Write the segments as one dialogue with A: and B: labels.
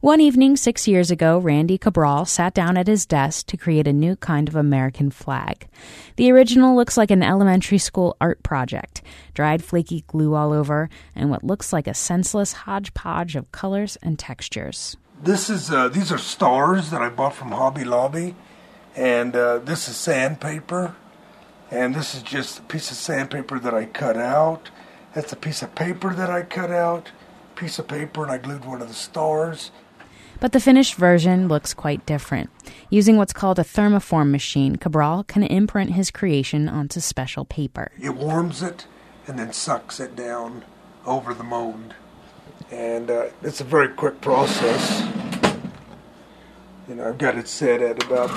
A: One evening 6 years ago, Randy Cabral sat down at his desk to create a new kind of American flag. The original looks like an elementary school art project, dried flaky glue all over, and what looks like a senseless hodgepodge of colors and textures.
B: These are stars that I bought from Hobby Lobby, and this is sandpaper, and this is just a piece of sandpaper that I cut out. That's a piece of paper that I cut out, piece of paper, and I glued one of the stars.
A: But the finished version looks quite different. Using what's called a thermoform machine, Cabral can imprint his creation onto special paper.
B: It warms it and then sucks it down over the mold. And it's a very quick process. I've got it set at about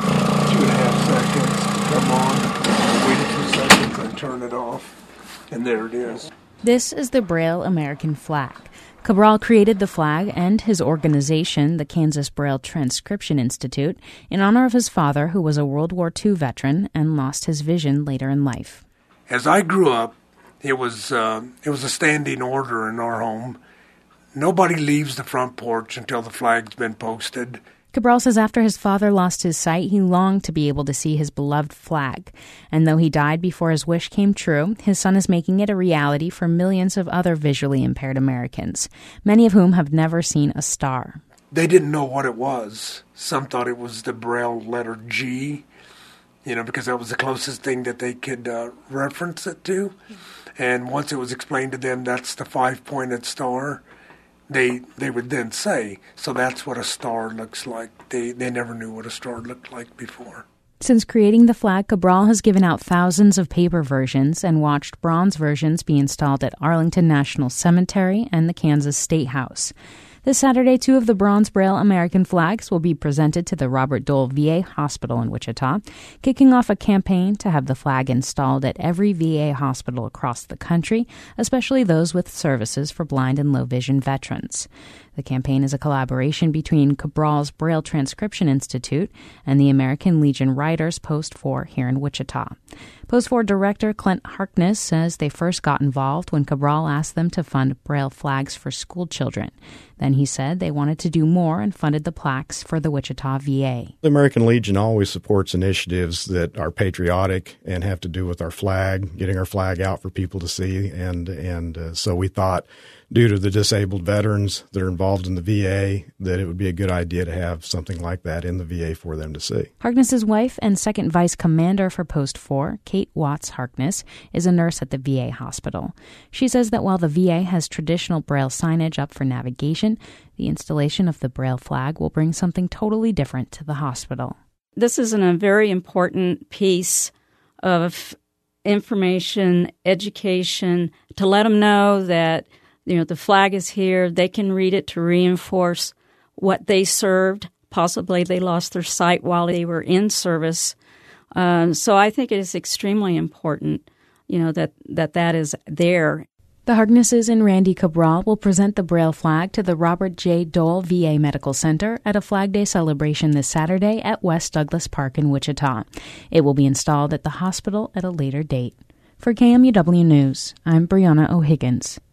B: 2.5 seconds to come on. Wait a few seconds and turn it off. And there it is.
A: This is the Braille American flag. Cabral created the flag and his organization, the Kansas Braille Transcription Institute, in honor of his father, who was a World War II veteran and lost his vision later in life.
B: As I grew up, it was a standing order in our home. Nobody leaves the front porch until the flag's been posted.
A: Cabral says after his father lost his sight, he longed to be able to see his beloved flag. And though he died before his wish came true, his son is making it a reality for millions of other visually impaired Americans, many of whom have never seen a star.
B: They didn't know what it was. Some thought it was the Braille letter G, because that was the closest thing that they could reference it to. And once it was explained to them, that's the 5-pointed star. They would then say, so that's what a star looks like. They never knew what a star looked like before.
A: Since creating the flag, Cabral has given out thousands of paper versions and watched bronze versions be installed at Arlington National Cemetery and the Kansas State House. This Saturday, 2 of the bronze Braille American flags will be presented to the Robert Dole VA Hospital in Wichita, kicking off a campaign to have the flag installed at every VA hospital across the country, especially those with services for blind and low-vision veterans. The campaign is a collaboration between Cabral's Braille Transcription Institute and the American Legion Writers Post 4 here in Wichita. Post 4 director Clint Harkness says they first got involved when Cabral asked them to fund Braille flags for school children. Then he said they wanted to do more and funded the plaques for the Wichita VA.
C: The American Legion always supports initiatives that are patriotic and have to do with our flag, getting our flag out for people to see. And so we thought, due to the disabled veterans that are involved in the VA, that it would be a good idea to have something like that in the VA for them to see.
A: Harkness's wife and second vice commander for Post 4, Kate Watts Harkness, is a nurse at the VA hospital. She says that while the VA has traditional Braille signage up for navigation, the installation of the Braille flag will bring something totally different to the hospital.
D: This is a very important piece of information, education, to let them know that the flag is here. They can read it to reinforce what they served. Possibly they lost their sight while they were in service. So I think it is extremely important, that is there.
A: The Harknesses and Randy Cabral will present the Braille flag to the Robert J. Dole VA Medical Center at a Flag Day celebration this Saturday at West Douglas Park in Wichita. It will be installed at the hospital at a later date. For KMUW News, I'm Brianna O'Higgins.